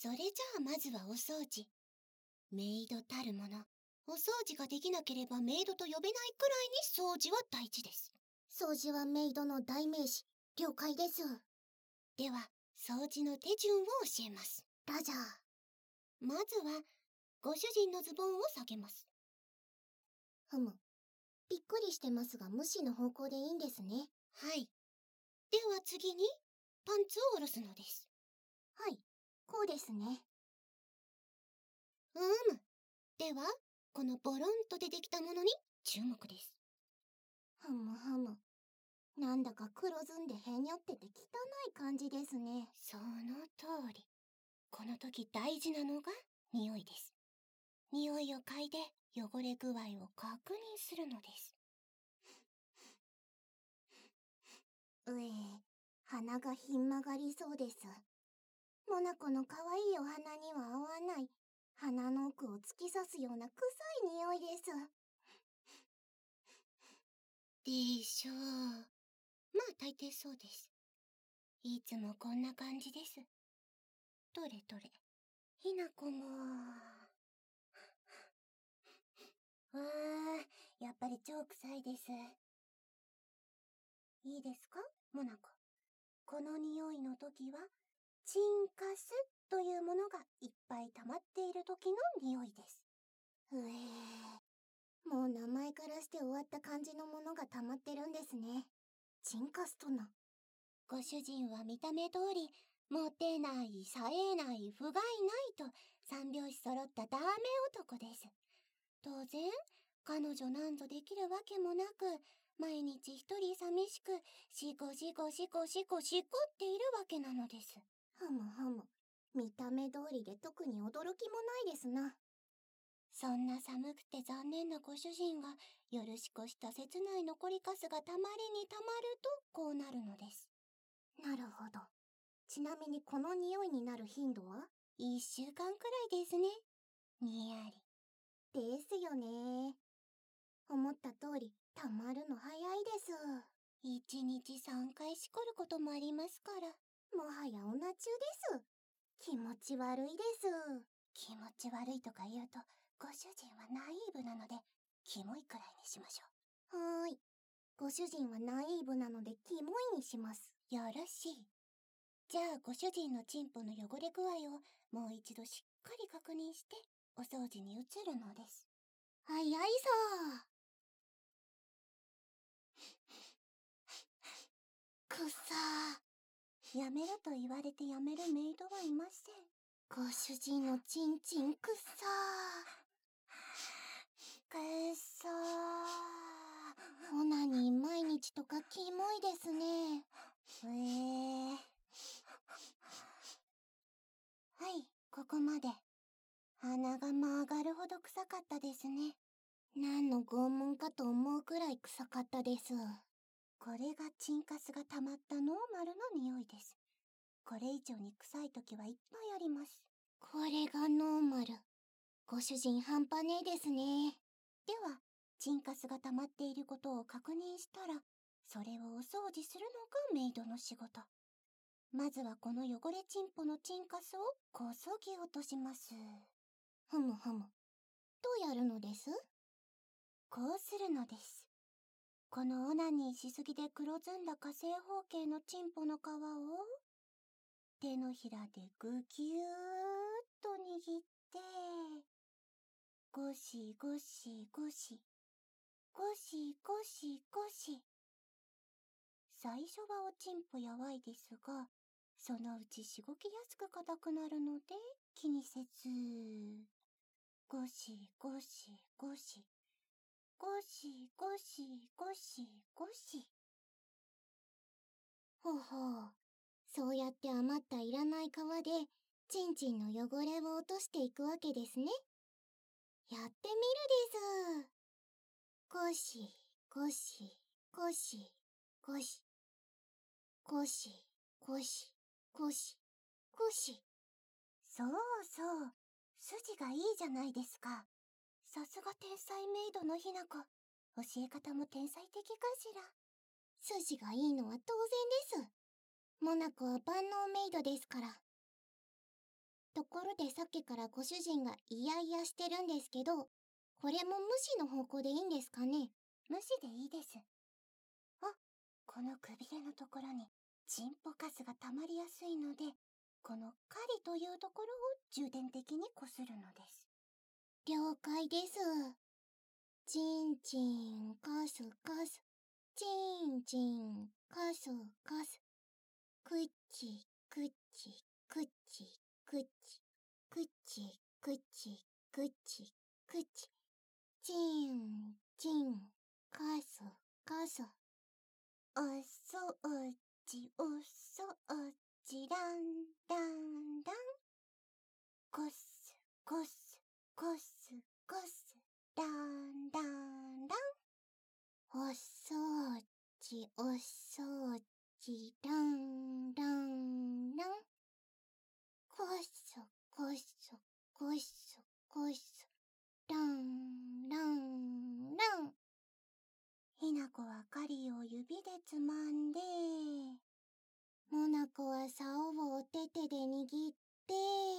それじゃあまずはお掃除。メイドたるもの、お掃除ができなければメイドと呼べないくらいに掃除は大事です。 掃除はメイドの代名詞。了解です。 では、掃除の手順を教えます。 ラジャー。 まずは、ご主人のズボンを下げます。 ふむ。びっくりしてますが無視の方向でいいんですね。 はい。では次に、パンツを下ろすのです。 はい、こうですね。 では、このボロンと出てきたものに注目です。 ふむふむ。なんだか黒ずんでへにょってて汚い感じですね。 その通り。この時大事なのが匂いです。匂いを嗅いで汚れ具合を確認するのです。 鼻がひん曲がりそうです。モナコの可愛いお花には合わない、鼻の奥を突き刺すような臭い匂いです。 でしょう。まあ大抵そうです。いつもこんな感じです。どれどれ。ひなこも。やっぱり超臭いです。いいですか、モナコ。この匂いの時は、チンカスというものがいっぱい溜まっている時の匂いです。 もう名前からして終わった感じのものが溜まってるんですね。チンカスとな。 ご主人は見た目通り、モテない、冴えない、不甲斐ないと三拍子揃ったダメ男です。当然、彼女なんぞできるわけもなく、毎日一人寂しく、シコシコシコシコシコっているわけなのです。 ふむふむ。見た目通りで特に驚きもないですな。 そんな寒くて残念なご主人が、夜しこした切ない残りカスがたまりにたまると、こうなるのです。 なるほど。ちなみにこの匂いになる頻度は 1週間くらいですね。にやり。 ですよね。思った通り、たまるの早いです。 1日3回しこることもありますから。 もはやオナ中です。気持ち悪いです。 気持ち悪いとか言うと、ご主人はナイーブなので、キモいくらいにしましょう。はーい。ご主人はナイーブなのでキモいにします。 よろしい。じゃあご主人のチンポの汚れ具合をもう一度しっかり確認してお掃除に移るのです。 早いさー。くさー。やめろと言われてやめるメイドはいません。 ご主人のチンチンくさー。くそー。 オナニー毎日とかキモいですね。 はい、ここまで。鼻が曲がるほど臭かったですね。 何の拷問かと思うくらい臭かったです。 これがチンカスが溜まったノーマルの匂いです。これ以上に臭い時はいっぱいあります。 これがノーマル。ご主人半端ねえですね。 では、チンカスが溜まっていることを確認したら、それをお掃除するのがメイドの仕事。まずはこの汚れチンポのチンカスをこそぎ落とします。 ふむふむ。どうやるのです？ こうするのです。このオナニーしすぎで黒ずんだ火正方形のチンポの皮を、手のひらでぐぎゅーっと握って、ゴシゴシゴシ、ゴシゴシゴシ。最初はおちんぽやわいですが、そのうちしごきやすく硬くなるので気にせず、ゴシゴシゴシ、ゴシゴシゴシゴシ。 ほうほう。そうやって余ったいらない皮で、ちんちんの汚れを落としていくわけですね。やってみるです。ゴシ、ゴシ、ゴシ、ゴシ。ゴシ、ゴシ、ゴシ、ゴシ。 そうそう。筋がいいじゃないですか。さすが天才メイドのひな子。教え方も天才的かしら。 筋がいいのは当然です。モナコは万能メイドですから。 ところでさっきからご主人がイヤイヤしてるんですけど、これも無視の方向でいいんですかね？ 無視でいいです。あ、このくびれのところにチンポカスが溜まりやすいので、このカリというところを重点的にこするのです。 了解です。チンチンカスカス、チンチンカスカス、クッチクッチクッチクッチクッチクッチクッチクッチ、チンチンカスカス。 おそうじおそうじランランラン、こすこすこすこすランランラン、 おそうじおそうじランランラン、こそこそこそこそランランラン。 ひなこはカリを指でつまんで、 モナコは竿をお手手で握って、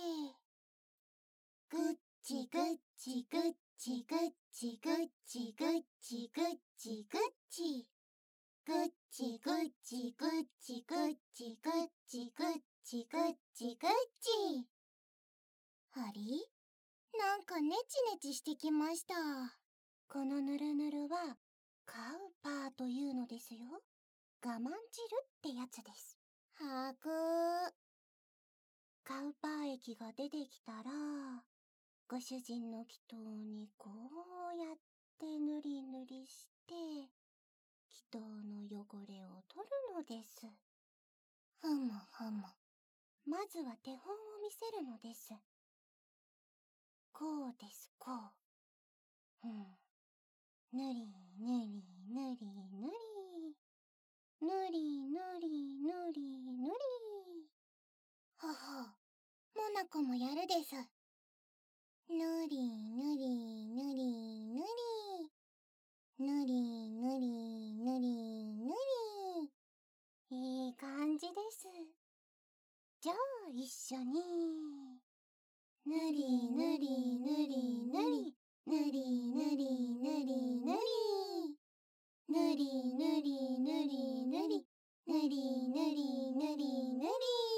グッチグッチグッチグッチグッチグッチグッチグッチ、グッチグッチグッチグッチグッチグッチグッチグッチ。 あれ？なんかネチネチしてきました。 このぬるぬるはカウパーというのですよ。我慢汁ってやつです。 はく。 カウパー液が出てきたら、ご主人の祈祷にこうやってぬりぬりして、祈祷の汚れを取るのです。 ふむふむ。 まずは手本を見せるのです。こうです、こう。ぬりぬりぬりぬり。ぬりぬりぬりぬり。 ほほ。モナコもやるです。ぬりぬりぬりぬり。ぬりぬりぬりぬり。 いい感じです。じゃあ一緒に。ぬりぬりぬりぬり。ぬりぬりぬりぬり。ぬりぬりぬりぬり。ぬりぬりぬりぬり。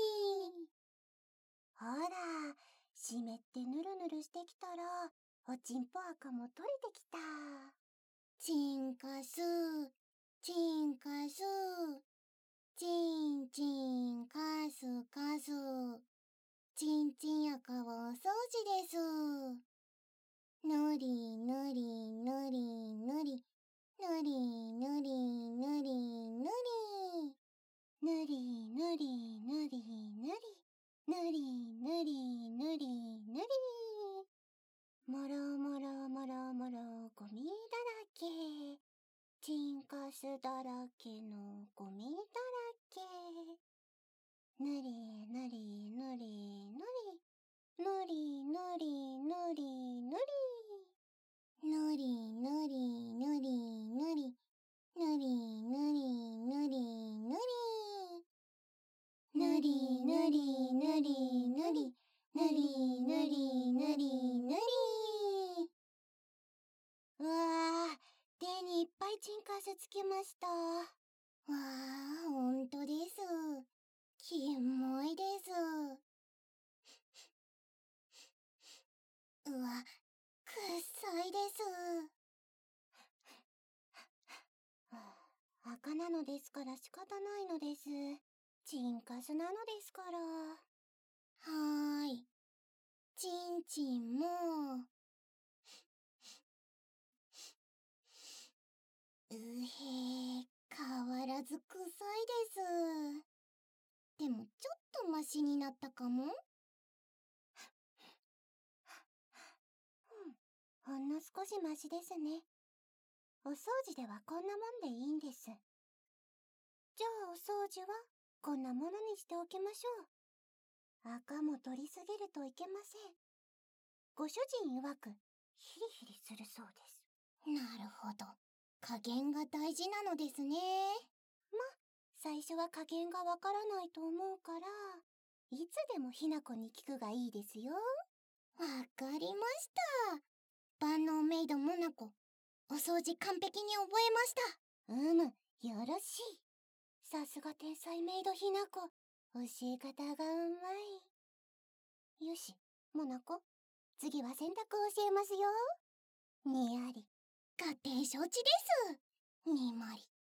ほら、湿ってぬるぬるしてきたら、おちんぽ赤も取れてきた。 チンカス、チンカス、チンチンカスカス、チンチン赤はお掃除です。ぬりぬりぬりぬり、ぬりぬりぬりぬり。 ぬりぬりぬりぬり。ぬりぬりぬりぬり。もろもろもろもろゴミだらけ。チンカスだらけのゴミだらけ。ぬりぬりぬりぬり。ぬりぬりぬりぬり。 ぬりぬりぬりぬり。ぬりぬりぬりぬり。 ぬりぬりぬりぬり。ぬりぬりぬりぬり。うわー、手にいっぱいチンカスつきました。 わあ、ほんとです。キモいです。うわ、くっさいです。 赤なのですから仕方ないのです。チンカスなのですから。 はーい。チンチンも。うへー、変わらず臭いです。でもちょっとマシになったかも。 ほんの少しマシですね。お掃除ではこんなもんでいいんです。じゃあお掃除はこんなものにしておきましょう。赤も取りすぎるといけません。ご主人曰くヒリヒリするそうです。 なるほど。加減が大事なのですね。 最初は加減がわからないと思うから、 いつでもひなこに聞くがいいですよ。 わかりました。万能メイドモナコ、お掃除完璧に覚えました。 よろしい。さすが天才メイドひなこ。教え方がうまい。よし、モナコ、次は洗濯を教えますよ。にやり。 合点承知です。にまり。